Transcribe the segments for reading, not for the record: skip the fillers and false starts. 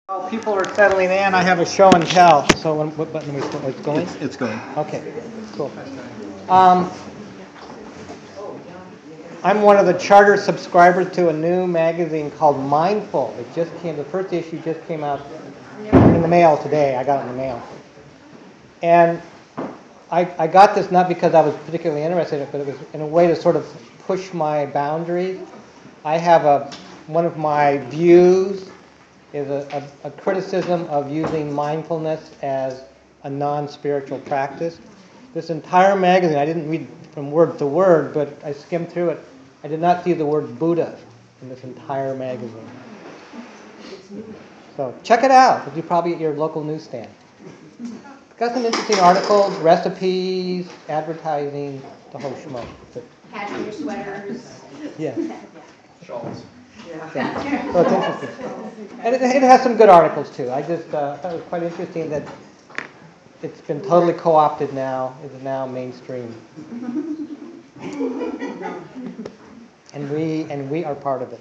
While people are settling in, I have a show and tell. So what button are we it's going? It's going. Okay, cool. Um, I'm one of the charter subscribers to a new magazine called Mindful. The first issue just came out in the mail today. I got it in the mail. And I got this not because I was particularly interested in it, but it was in a way to sort of push my boundaries. One of my views is a criticism of using mindfulness as a non-spiritual practice. This entire magazine, I didn't read from word to word, but I skimmed through it. I did not see the word Buddha in this entire magazine. So check it out. It'll be probably at your local newsstand. It's got some interesting articles, recipes, advertising, the whole schmo. Cashmere sweaters. Yeah. Shawls. Yeah. So it's interesting. And it has some good articles too. I just thought it was quite interesting that it's been totally co-opted now. It's now mainstream. And we are part of it.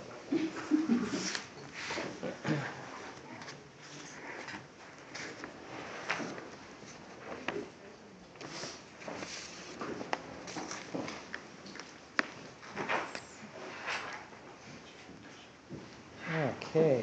Okay.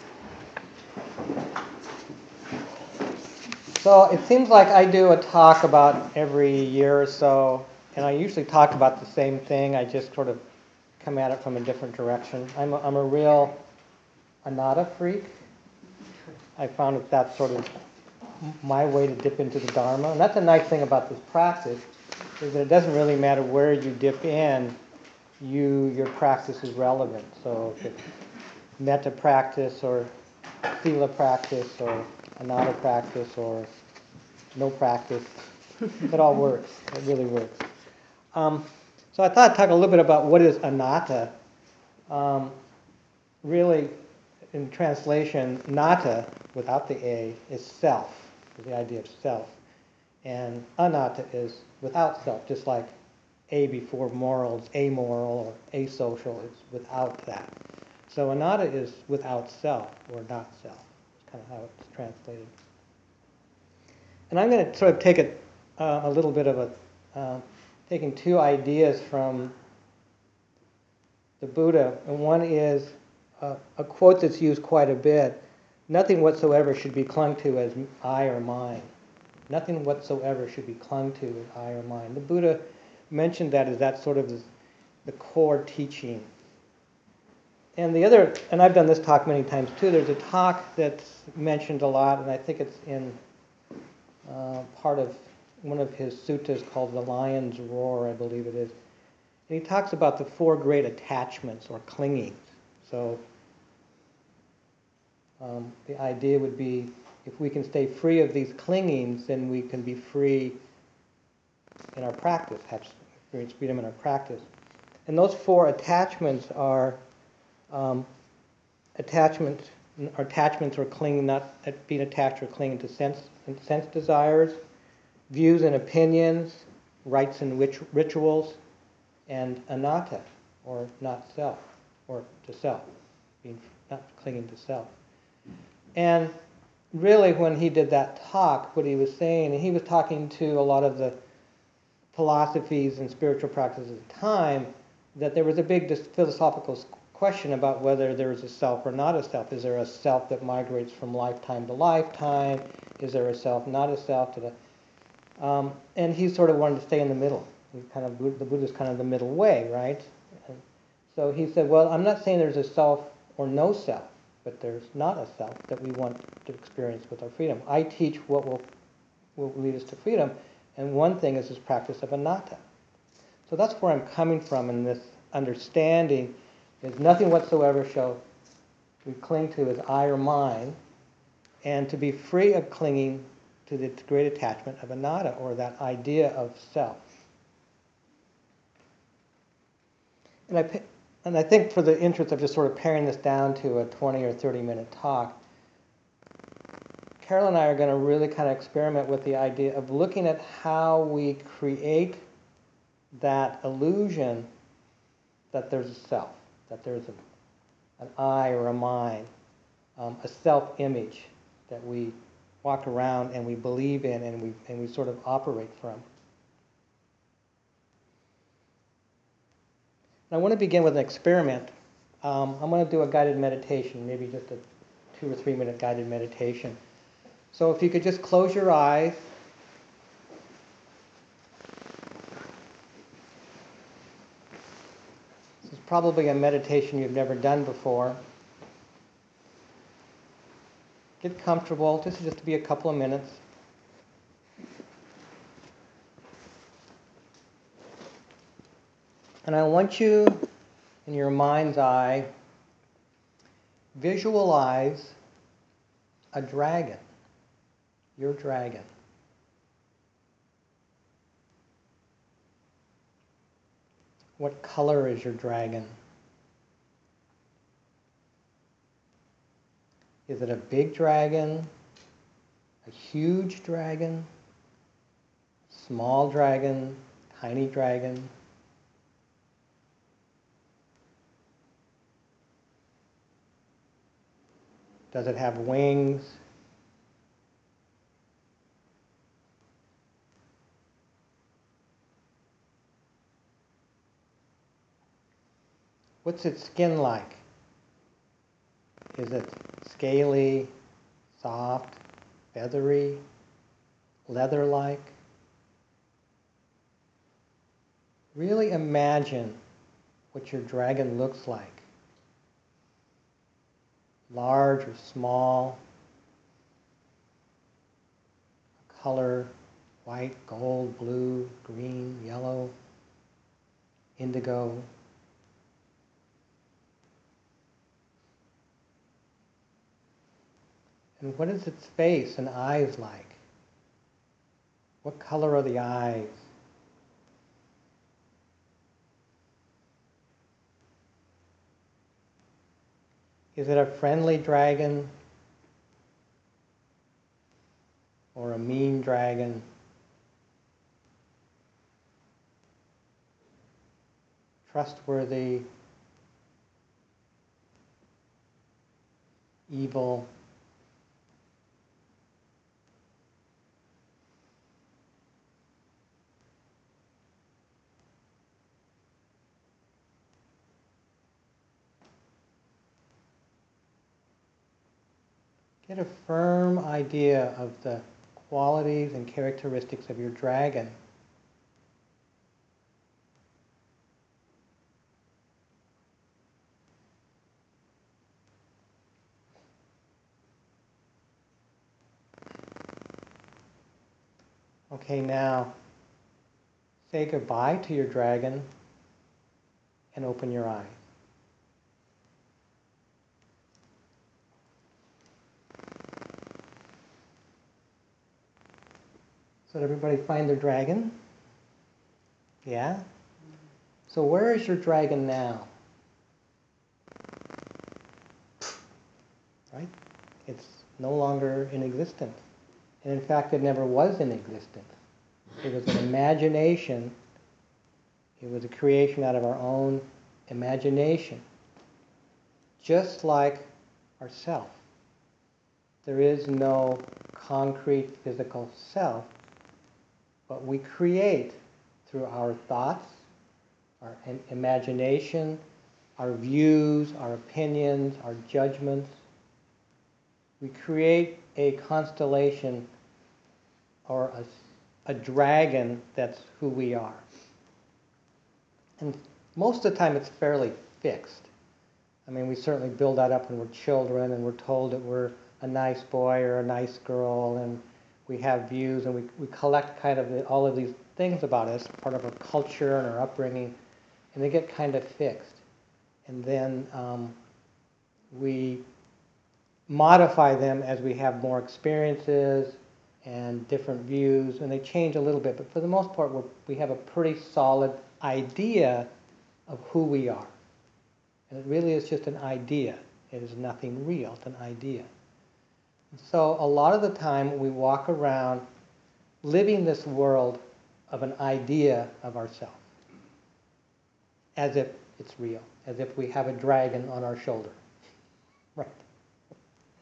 So it seems like I do a talk about every year or so, and I usually talk about the same thing. I just sort of come at it from a different direction. I'm a real anatta freak. I found that that's sort of my way to dip into the Dharma. And that's a nice thing about this practice, is that it doesn't really matter where you dip in, your practice is relevant. So if it's metta practice or sila practice or anatta practice or no practice, it all works. It really works. So I thought I'd talk a little bit about what is anatta. Really, in translation, nata, without the A, is self, is the idea of self. And anatta is without self, just like A before moral is amoral or asocial, it's without that. So anatta is without self, or not self. It's kind of how it's translated. And I'm going to sort of take it a little bit of taking two ideas from the Buddha. And one is a quote that's used quite a bit. Nothing whatsoever should be clung to as I or mine. Nothing whatsoever should be clung to as I or mine. The Buddha mentioned that as that sort of the core teaching. And and I've done this talk many times too, there's a talk that's mentioned a lot, and I think it's in part of one of his suttas called The Lion's Roar, I believe it is. And he talks about the four great attachments or clingings. So the idea would be if we can stay free of these clingings, then we can be free in our practice, have experience freedom in our practice. And those four attachments are attachments or clinging, not being attached or clinging to sense desires, views and opinions, rites and rituals, and anatta, or not self, or to self, being not clinging to self. And really, when he did that talk, what he was saying, and he was talking to a lot of the philosophies and spiritual practices at the time, that there was a big philosophical question about whether there is a self or not a self. Is there a self that migrates from lifetime to lifetime? Is there a self, not a self? And he sort of wanted to stay in the middle. The Buddha's kind of the middle way, right? And so he said, well, I'm not saying there's a self or no self, but there's not a self that we want to experience with our freedom. I teach what will lead us to freedom, and one thing is this practice of anatta. So that's where I'm coming from in this understanding. Is nothing whatsoever shall we cling to as I or mine, and to be free of clinging to the great attachment of anatta, or that idea of self. And I think for the interest of just sort of paring this down to a 20 or 30 minute talk, Carol and I are going to really kind of experiment with the idea of looking at how we create that illusion that there's a self, that there's an I or a mine, a self-image that we walk around and we believe in and we sort of operate from. And I want to begin with an experiment. I'm going to do a guided meditation, maybe just a 2 or 3 minute guided meditation. So if you could just close your eyes. This is probably a meditation you've never done before. Get comfortable. This is just to be a couple of minutes. And I want you, in your mind's eye, visualize a dragon, your dragon. What color is your dragon? Is it a big dragon, a huge dragon, small dragon, tiny dragon? Does it have wings? What's its skin like? Is it scaly, soft, feathery, leather-like? Really imagine what your dragon looks like. Large or small, color, white, gold, blue, green, yellow, indigo. And what is its face and eyes like? What color are the eyes? Is it a friendly dragon or a mean dragon? Trustworthy, evil? Get a firm idea of the qualities and characteristics of your dragon. Okay, now say goodbye to your dragon and open your eyes. So did everybody find their dragon? Yeah? So where is your dragon now? Right? It's no longer in existence. And in fact, it never was in existence. It was an imagination. It was a creation out of our own imagination. Just like ourself. There is no concrete physical self, but we create through our thoughts, our imagination, our views, our opinions, our judgments. We create a constellation or a dragon that's who we are. And most of the time it's fairly fixed. I mean, we certainly build that up when we're children and we're told that we're a nice boy or a nice girl, and we have views, and we collect kind of all of these things about us, part of our culture and our upbringing, and they get kind of fixed. And then we modify them as we have more experiences and different views, and they change a little bit, but for the most part we have a pretty solid idea of who we are. And it really is just an idea. It is nothing real. It's an idea. And so a lot of the time we walk around living this world of an idea of ourselves, as if it's real, as if we have a dragon on our shoulder. Right.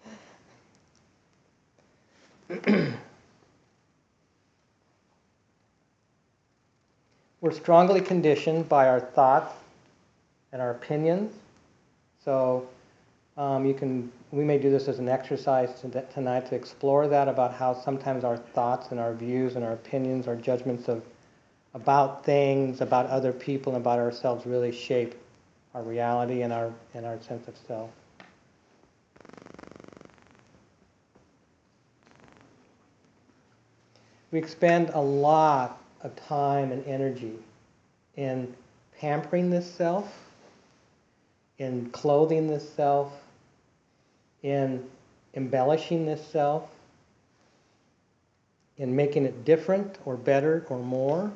We're strongly conditioned by our thoughts and our opinions. So we may do this as an exercise tonight to explore that, about how sometimes our thoughts and our views and our opinions, our judgments about things, about other people, and about ourselves really shape our reality and our sense of self. We expend a lot of time and energy in pampering this self, in clothing this self, in embellishing this self, in making it different or better or more.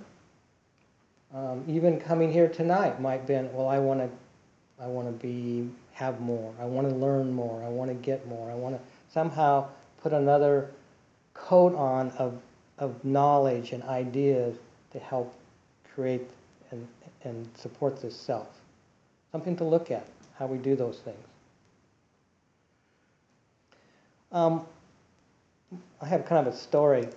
Even coming here tonight might be, well, I want to have more. I want to learn more. I want to get more. I want to somehow put another coat on of knowledge and ideas to help create and support this self. Something to look at, how we do those things. I have kind of a story.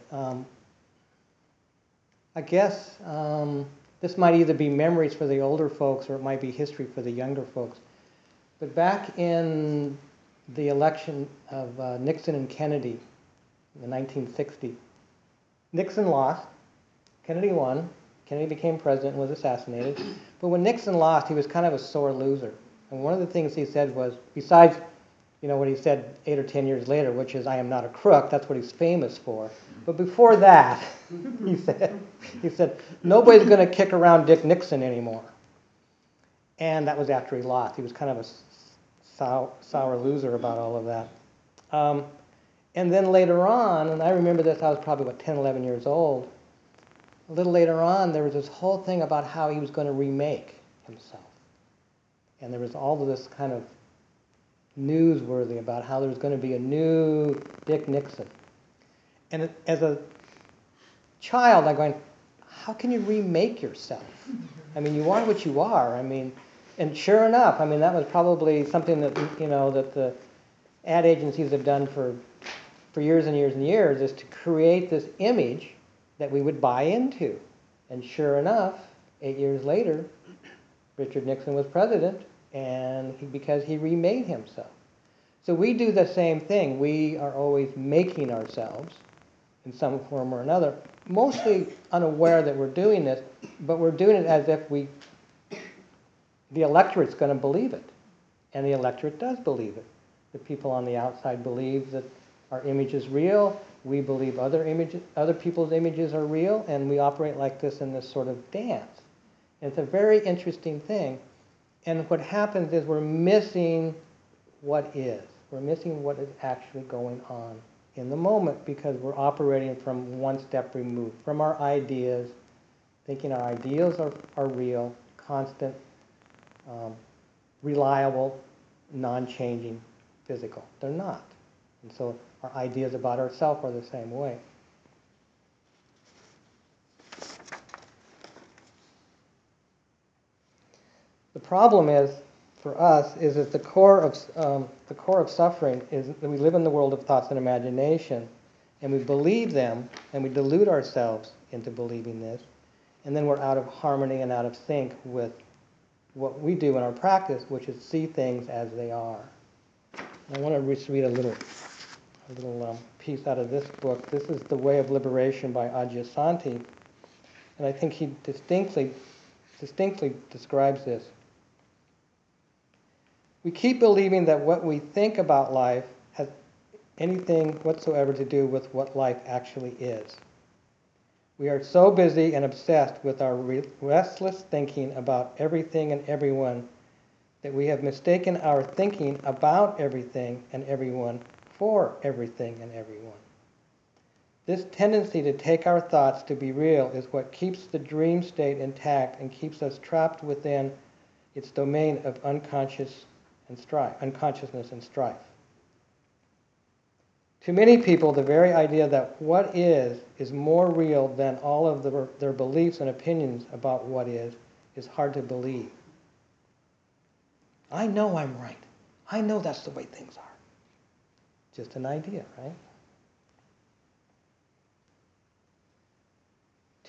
I guess this might either be memories for the older folks or it might be history for the younger folks. But back in the election of Nixon and Kennedy in the 1960s, Nixon lost, Kennedy won, Kennedy became president and was assassinated. But when Nixon lost, he was kind of a sore loser. And one of the things he said was, besides what he said 8 or 10 years later, which is, I am not a crook, that's what he's famous for. But before that, he said, nobody's going to kick around Dick Nixon anymore. And that was after he lost. He was kind of a sour loser about all of that. And then later on, and I remember this, I was probably, 10, 11 years old. A little later on, there was this whole thing about how he was going to remake himself. And there was all of this kind of newsworthy about how there was going to be a new Dick Nixon. And as a child, I'm going, how can you remake yourself? I mean, you are what you are. I mean, and sure enough, I mean, that was probably something that, that the ad agencies have done for years and years and years, is to create this image that we would buy into. And sure enough, 8 years later, Richard Nixon was president, and because he remade himself. So we do the same thing. We are always making ourselves in some form or another, mostly unaware that we're doing this, but we're doing it as if the electorate's going to believe it. And the electorate does believe it. The people on the outside believe that our image is real. We believe other people's images are real, and we operate like this in this sort of dance. And it's a very interesting thing. And what happens is we're missing what is. We're missing what is actually going on in the moment, because we're operating from one step removed from our ideas, thinking our ideals are real, constant, reliable, non-changing, physical. They're not. And so our ideas about ourselves are the same way. The problem is, for us, is that the core of suffering is that we live in the world of thoughts and imagination, and we believe them, and we delude ourselves into believing this, and then we're out of harmony and out of sync with what we do in our practice, which is see things as they are. And I want to just read a little piece out of this book. This is The Way of Liberation by Adyashanti, and I think he distinctly describes this. We keep believing that what we think about life has anything whatsoever to do with what life actually is. We are so busy and obsessed with our restless thinking about everything and everyone that we have mistaken our thinking about everything and everyone for everything and everyone. This tendency to take our thoughts to be real is what keeps the dream state intact and keeps us trapped within its domain of unconsciousness and strife. To many people, the very idea that what is more real than all of their beliefs and opinions about what is hard to believe. I know I'm right. I know that's the way things are. Just an idea, right?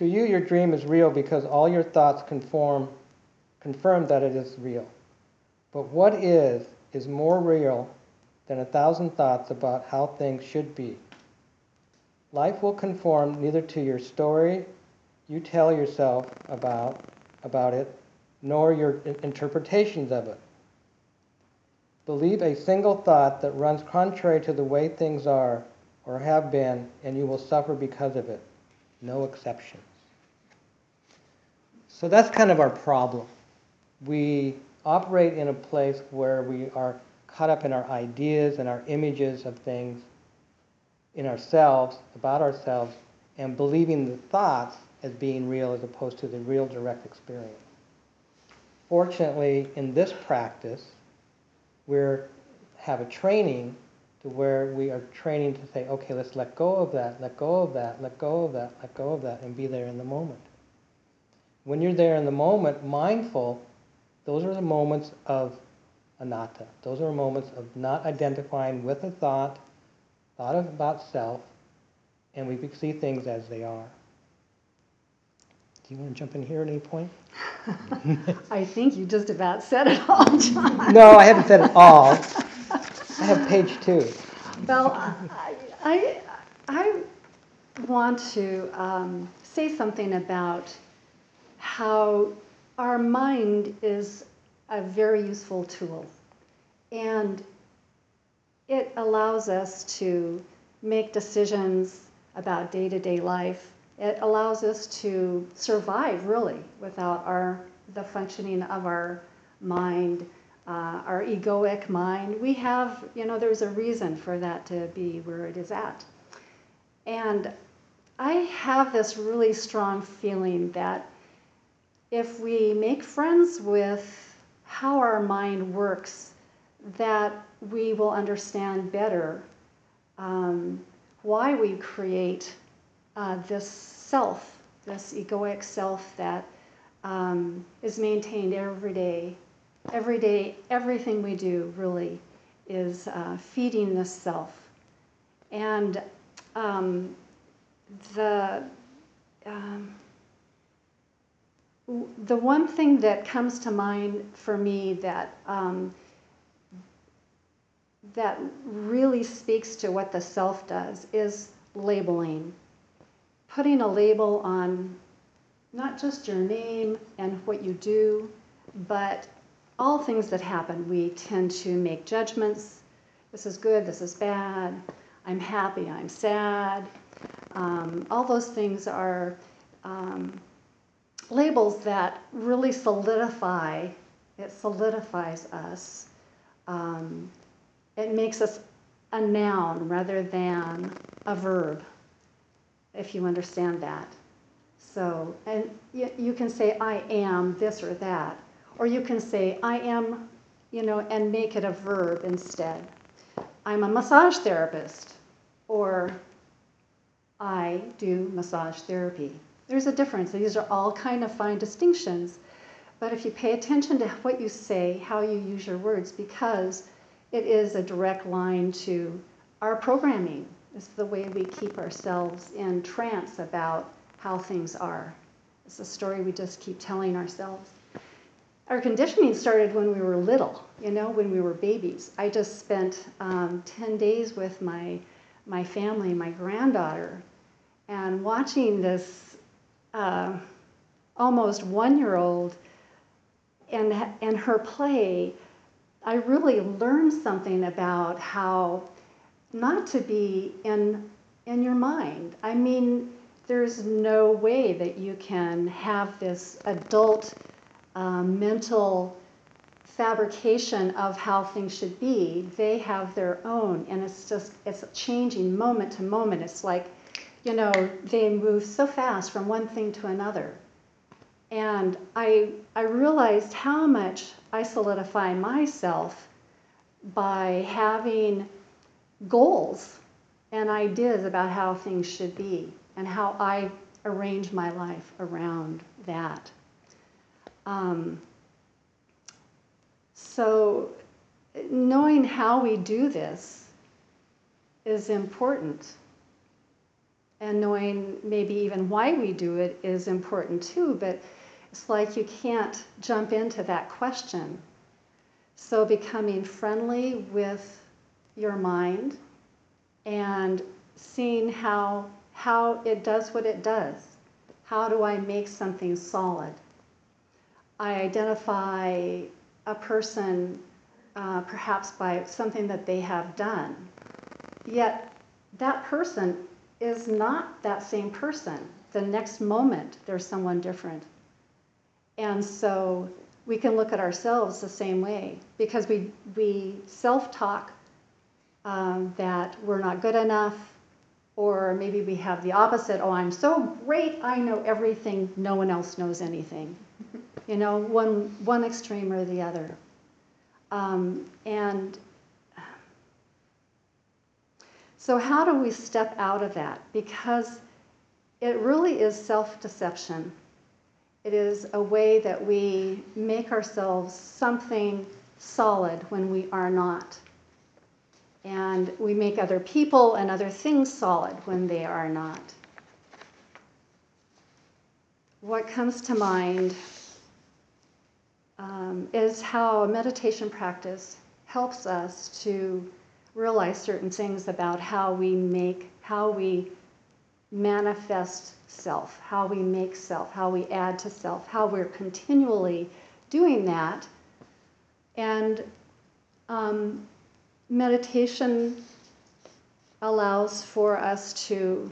To you, your dream is real because all your thoughts confirm that it is real. But what is more real than 1,000 thoughts about how things should be. Life will conform neither to your story you tell yourself about it, nor your interpretations of it. Believe a single thought that runs contrary to the way things are or have been, and you will suffer because of it. No exceptions. So that's kind of our problem. We operate in a place where we are caught up in our ideas and our images of things in ourselves, about ourselves, and believing the thoughts as being real as opposed to the real direct experience. Fortunately, in this practice, we have a training to where we are training to say, okay, let's let go of that, let go of that, let go of that, let go of that, and be there in the moment. When you're there in the moment, mindful, those are the moments of anatta. Those are moments of not identifying with a thought about self, and we see things as they are. Do you want to jump in here at any point? I think you just about said it all, John. No, I haven't said it all. I have page 2. Well, I want to say something about how our mind is a very useful tool. And it allows us to make decisions about day-to-day life. It allows us to survive, really, without the functioning of our mind, our egoic mind. We have, there's a reason for that to be where it is at. And I have this really strong feeling that if we make friends with how our mind works, that we will understand better why we create this self, this egoic self that is maintained every day. Every day, everything we do really is feeding this self. And the one thing that comes to mind for me that that really speaks to what the self does is labeling. Putting a label on not just your name and what you do, but all things that happen. We tend to make judgments. This is good, this is bad. I'm happy, I'm sad. All those things are labels that really solidifies us. It makes us a noun rather than a verb, if you understand that. So, and you can say, I am this or that. Or you can say, I am, and make it a verb instead. I'm a massage therapist. Or I do massage therapy. There's a difference. These are all kind of fine distinctions. But if you pay attention to what you say, how you use your words, because it is a direct line to our programming. It's the way we keep ourselves in trance about how things are. It's a story we just keep telling ourselves. Our conditioning started when we were little, when we were babies. I just spent 10 days with my family, my granddaughter, and watching this almost 1-year-old and her play, I really learned something about how not to be in your mind. I mean, there's no way that you can have this adult mental fabrication of how things should be. They have their own, and it's changing moment to moment. It's like, they move so fast from one thing to another. And I realized how much I solidify myself by having goals and ideas about how things should be and how I arrange my life around that. So knowing how we do this is important. and knowing maybe even why we do it is important too, but it's like you can't jump into that question. So becoming friendly with your mind and seeing how it does what it does. How do I make something solid? I identify a person perhaps by something that they have done. Yet that person is not that same person. The next moment, there's someone different. And so we can look at ourselves the same way because we self-talk that we're not good enough, or maybe we have the opposite. Oh, I'm so great, I know everything, no one else knows anything. You know, one extreme or the other. And so how do we step out of that? Because it really is self-deception. It is a way that we make ourselves something solid when we are not. And we make other people and other things solid when they are not. What comes to mind is how a meditation practice helps us to realize certain things about how we manifest self, how we make self, how we add to self, how we're continually doing that. And meditation allows for us to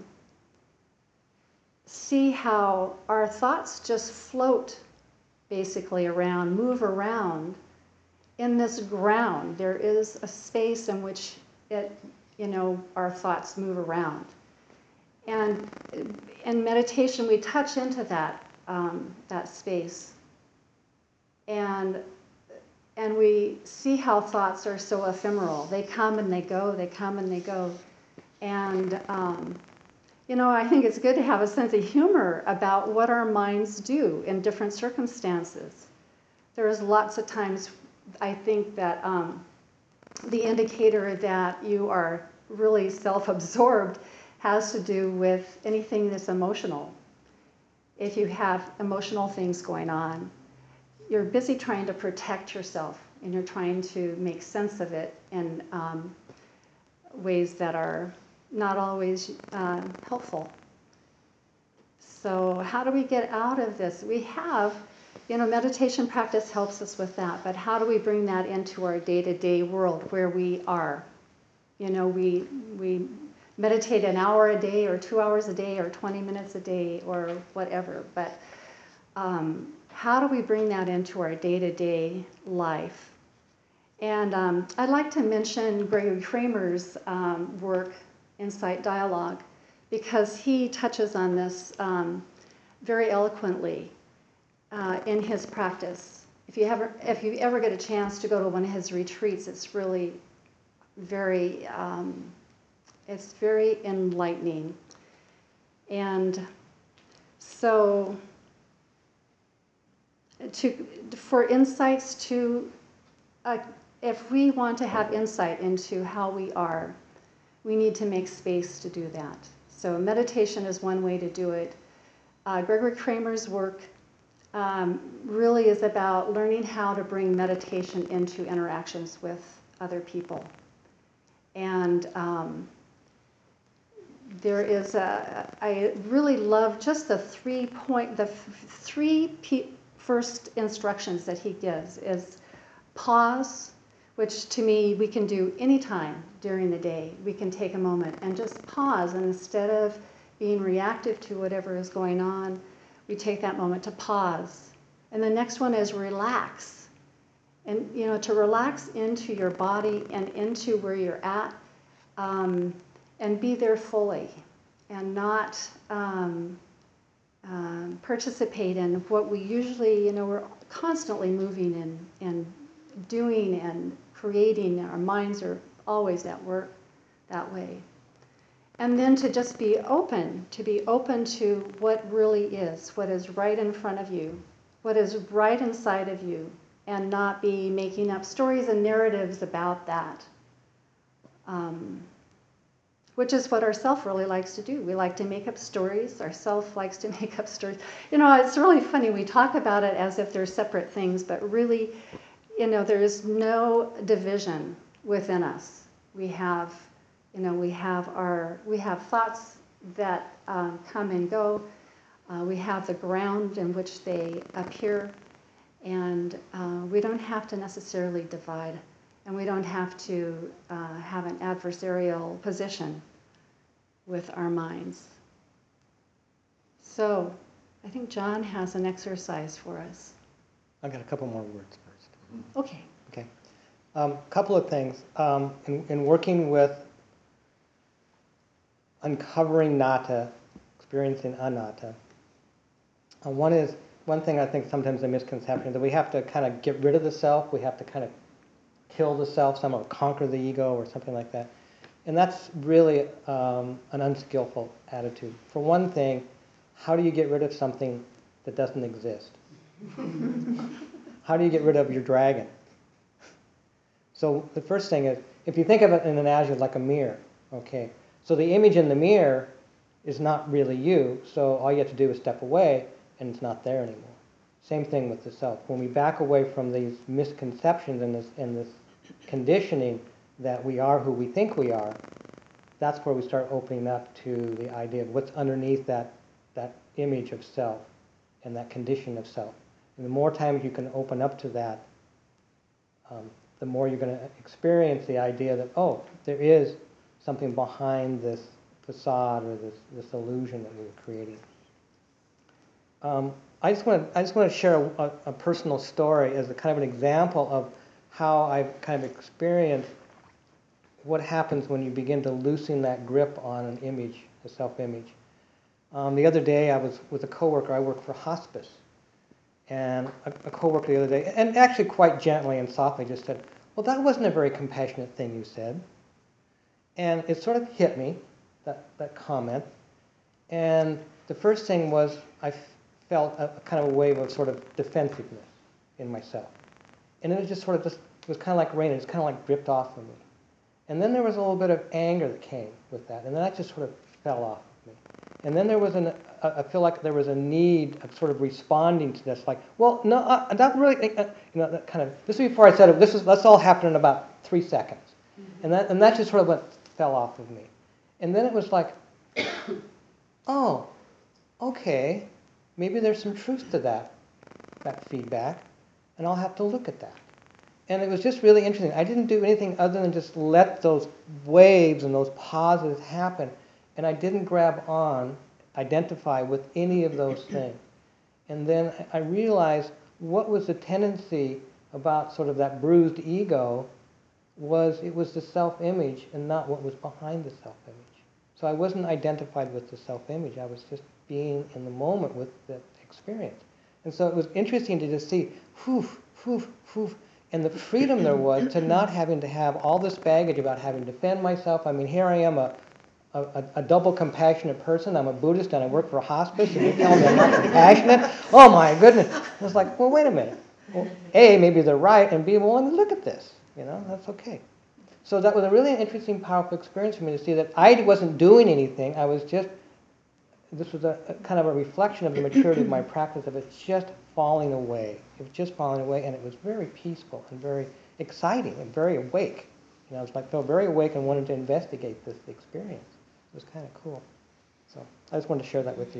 see how our thoughts just float basically around, move around in this ground. There is a space in which our thoughts move around. And in meditation, we touch into that space, and we see how thoughts are so ephemeral. They come and they go. They come and they go. And I think it's good to have a sense of humor about what our minds do in different circumstances. There's lots of times I think that the indicator that you are really self-absorbed has to do with anything that's emotional. If you have emotional things going on, you're busy trying to protect yourself, and you're trying to make sense of it in ways that are not always helpful. So how do we get out of this? We have, meditation practice helps us with that, but how do we bring that into our day-to-day world where we are? We meditate an hour a day or 2 hours a day or 20 minutes a day or whatever, but how do we bring that into our day-to-day life? And I'd like to mention Gregory Kramer's work, Insight Dialogue, because he touches on this very eloquently in his practice. If you ever get a chance to go to one of his retreats, it's really very enlightening. And so for insights to, if we want to have insight into how we are, we need to make space to do that. So meditation is one way to do it. Gregory Kramer's work really is about learning how to bring meditation into interactions with other people. And there is I really love just the three first instructions that he gives is pause, which to me we can do anytime during the day. We can take a moment and just pause, and instead of being reactive to whatever is going on, we take that moment to pause. And the next one is relax. And to relax into your body and into where you're at, and be there fully, and not participate in what we usually, we're constantly moving and doing and creating. Our minds are always at work that way. And then to just be open to what really is, what is right in front of you, what is right inside of you, and not be making up stories and narratives about that. which is what our self really likes to do. We like to make up stories. Our self likes to make up stories. You know, it's really funny. We talk about it as if they're separate things, but really, you know, there is no division within us. We have, you know, we have thoughts that come and go. We have the ground in which they appear, and we don't have to necessarily divide, and we don't have to have an adversarial position with our minds. So I think John has an exercise for us. I've got a couple more words first. Okay. Okay. Couple of things. In working with uncovering Nata, experiencing anatta, one thing I think sometimes a misconception is that we have to kind of get rid of the self, we have to kind of kill the self, somehow conquer the ego or something like that. And that's really an unskillful attitude. For one thing, how do you get rid of something that doesn't exist? How do you get rid of your dragon? So the first thing is, if you think of it in an analogy like a mirror, okay, so the image in the mirror is not really you, so all you have to do is step away and it's not there anymore. Same thing with the self. When we back away from these misconceptions and this conditioning that we are who we think we are, that's where we start opening up to the idea of what's underneath that image of self and that condition of self. And the more times you can open up to that, the more you're going to experience the idea that, oh, there is something behind this facade or this illusion that we were creating. I just want to share a personal story as a kind of an example of how I've kind of experienced what happens when you begin to loosen that grip on an image, a self-image. The other day I was with a coworker. I work for hospice. And a coworker the other day, and actually quite gently and softly just said, well, that wasn't a very compassionate thing you said. And it sort of hit me, that comment. And the first thing was I felt a kind of a wave of sort of defensiveness in myself. And it was just sort of, it was kind of like rain. It just kind of like dripped off of me. And then there was a little bit of anger that came with that. And then that just sort of fell off of me. And then there was I feel like there was a need of sort of responding to this, like, well, no, that really, you know, that kind of, this is before I said it, that's all happened in about 3 seconds. Mm-hmm. And that just sort of fell off of me. And then it was like, oh, okay, maybe there's some truth to that feedback, and I'll have to look at that. And it was just really interesting. I didn't do anything other than just let those waves and those pauses happen. And I didn't identify with any of those things. And then I realized what was the tendency about sort of that bruised ego it was the self-image and not what was behind the self-image. So I wasn't identified with the self-image. I was just being in the moment with the experience. And so it was interesting to just see, and the freedom there was to not having to have all this baggage about having to defend myself. I mean, here I am, a double compassionate person. I'm a Buddhist and I work for a hospice, and you're telling me I'm not compassionate? Oh my goodness. I was like, well, wait a minute. Well, A, maybe they're right, and B, well, let me look at this. You know, that's okay. So that was a really interesting, powerful experience for me to see that I wasn't doing anything. I was just, this was a kind of a reflection of the maturity of my practice, of it just falling away. It was just falling away, and it was very peaceful and very exciting and very awake. You know, I was like, felt very awake and wanted to investigate this experience. It was kind of cool. So I just wanted to share that with you.